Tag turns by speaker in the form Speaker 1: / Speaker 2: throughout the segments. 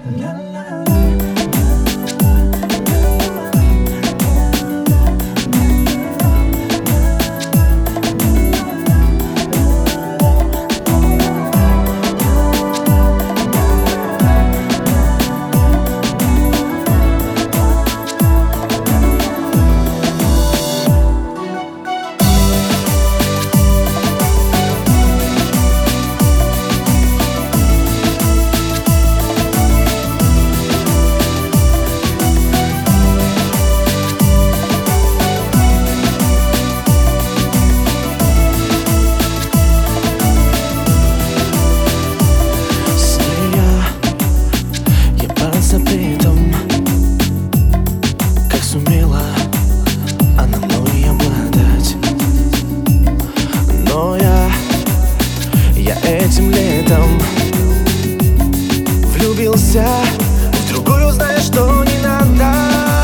Speaker 1: Этим летом влюбился в другую, зная, что не надо.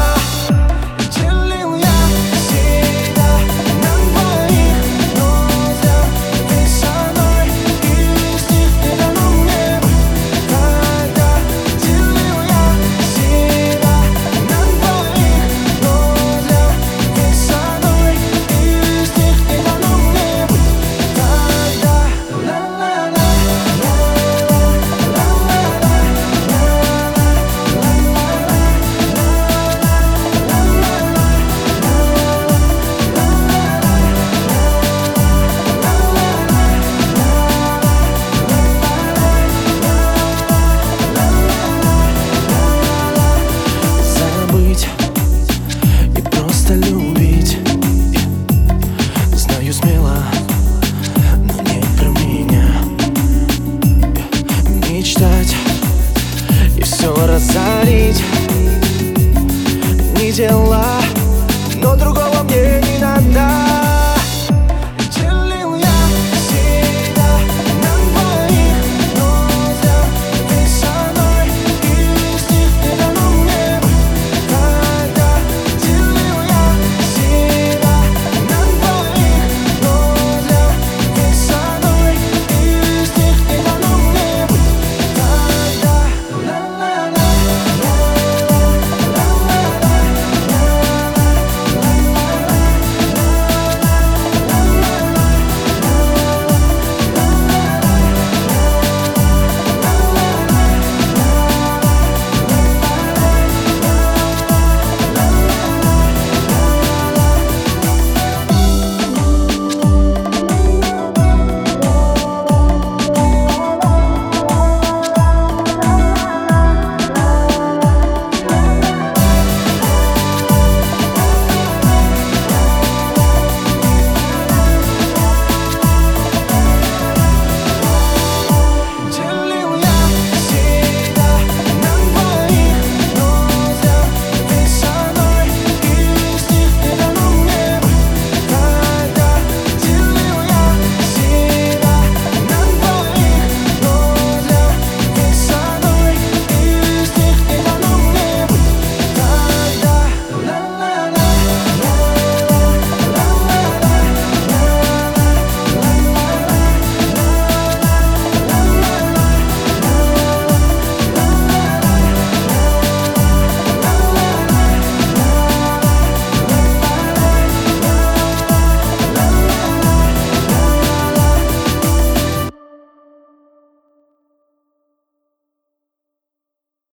Speaker 1: Делил я себя на двоих, но зря ты со мной, и без них не дано мне быть. Тогда делил я себя на двоих, но зря ты со мной, и без них не дано мне быть. Тогда и просто любить. Знаю смело, но не про меня. Мечтать и все разорить, не дела.